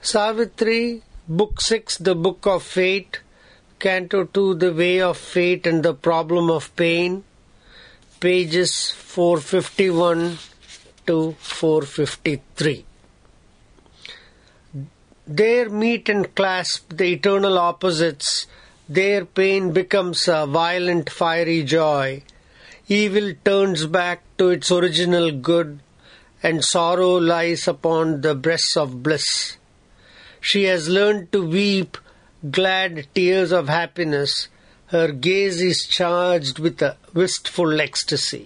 Savitri, Book 6, The Book of Fate, Canto 2, The Way of Fate and the Problem of Pain, pages 451 to 453. There meet and clasp the eternal opposites. There pain becomes a violent fiery joy. Evil turns back to its original good, and sorrow lies upon the breasts of bliss. She has learned to weep glad tears of happiness. Her gaze is charged with a wistful ecstasy.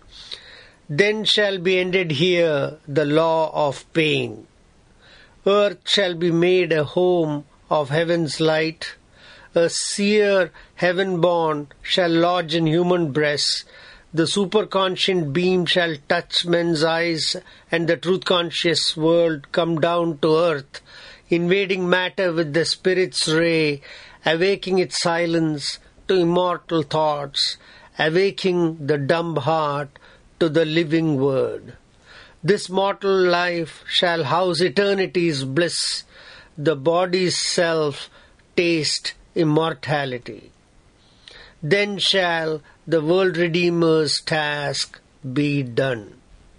Then shall be ended here the law of pain. Earth shall be made a home of heaven's light. A seer heaven-born shall lodge in human breasts. The superconscient beam shall touch men's eyes, and the truth-conscious world come down to earth, invading matter with the spirit's ray, awaking its silence to immortal thoughts, awaking the dumb heart to the living word. This mortal life shall house eternity's bliss, the body's self taste immortality. Then shall the world Redeemer's task be done.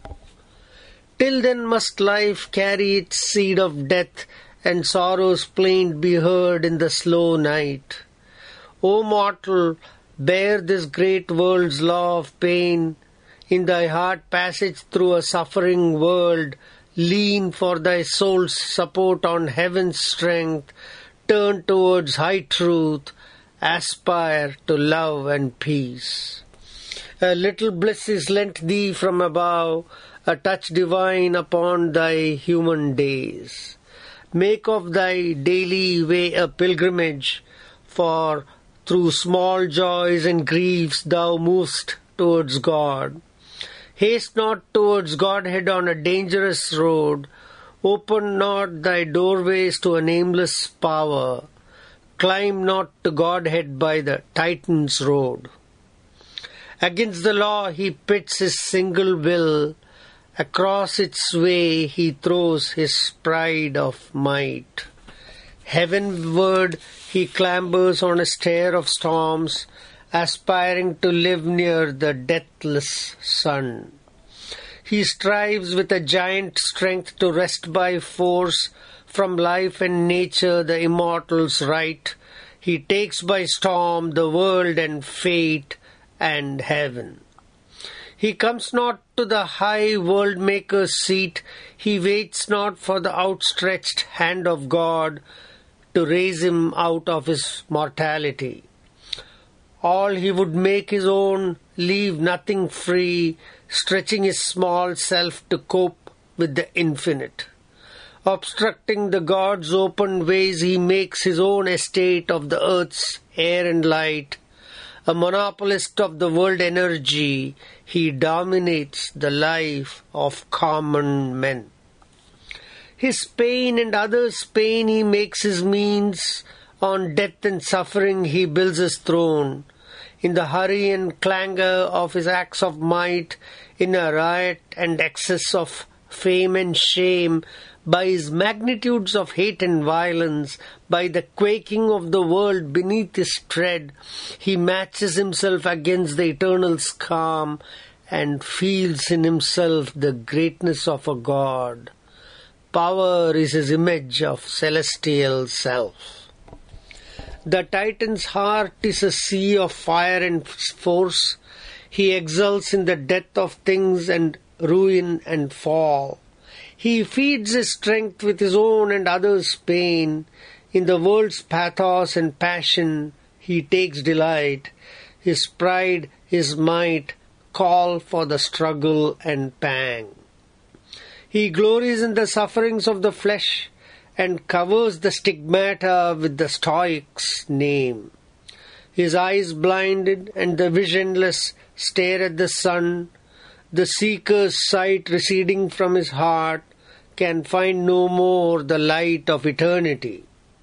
Till then must life carry its seed of death, and sorrow's plaint be heard in the slow night. O mortal, bear this great world's law of pain. In thy heart passage through a suffering world, lean for thy soul's support on heaven's strength. Turn towards high truth, aspire to love and peace. A little bliss is lent thee from above, a touch divine upon thy human days. Make of thy daily way a pilgrimage, for through small joys and griefs thou movest towards God. Haste not towards Godhead on a dangerous road. Open not thy doorways to a nameless power. Climb not to Godhead by the Titan's road. Against the law he pits his single will. Across its way he throws his pride of might. Heavenward he clambers on a stair of storms, aspiring to live near the deathless sun. He strives with a giant strength to wrest by force from life and nature the immortal's right. He takes by storm the world and fate and heaven. He comes not to the high world-maker's seat. He waits not for the outstretched hand of God to raise him out of his mortality. All he would make his own, leave nothing free, stretching his small self to cope with the infinite. Obstructing the God's open ways, he makes his own estate of the earth's air and light. A monopolist of the world energy, he dominates the life of common men. His pain and others' pain he makes his means. On death and suffering he builds his throne. In the hurry and clangor of his acts of might, in a riot and excess of fame and shame, by his magnitudes of hate and violence, by the quaking of the world beneath his tread, he matches himself against the eternal's calm and feels in himself the greatness of a god. Power is his image of celestial self. The Titan's heart is a sea of fire and force. He exults in the death of things and ruin and fall. He feeds his strength with his own and others' pain. In the world's pathos and passion he takes delight. His pride, his might call for the struggle and pang. He glories in the sufferings of the flesh and covers the stigmata with the Stoic's name. His eyes blinded and the visionless stare at the sun. The seeker's sight receding from his heart can find no more the light of eternity.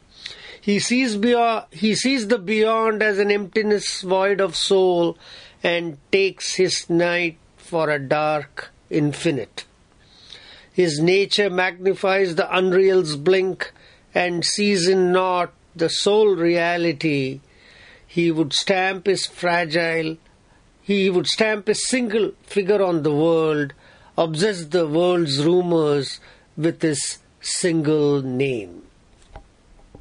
He sees the beyond as an emptiness void of soul and takes his night for a dark infinite. His nature magnifies the unreal's blink and sees in naught the sole reality. He would stamp his single figure on the world, obsess the world's rumors with his single name.